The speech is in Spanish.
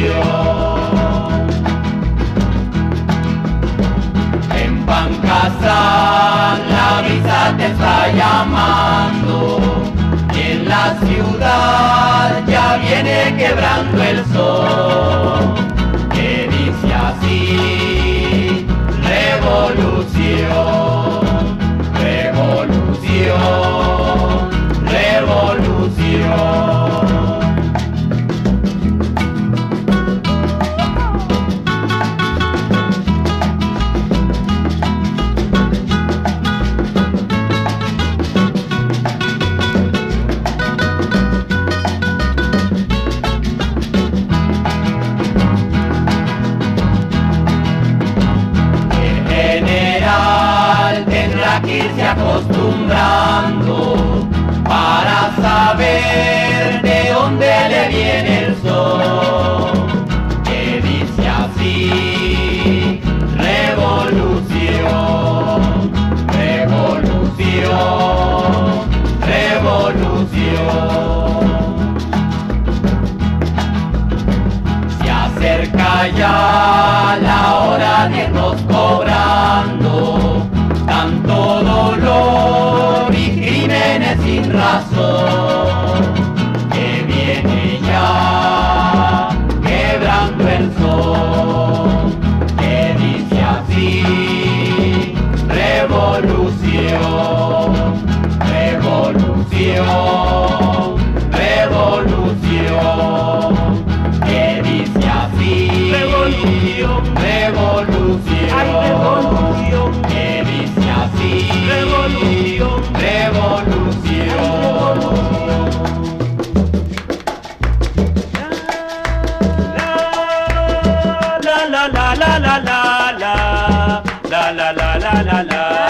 En Pancasán la brisa te está llamando y en la ciudad ya viene quebrando el sol, que dice así: revolución, revolución, revolución. Que irse acostumbrando para saber de dónde le viene el sol, que dice así: revolución, revolución, revolución. Se acerca ya la hora de irnos cobrando tanto dolor y crímenes sin razón, que viene ya quebrando el sol, que dice así: revolución, revolución, revolución, que dice así: revolución, revolución, ay, revolución. Así, Revolución, revolución. La la la la la la la la la la la la la.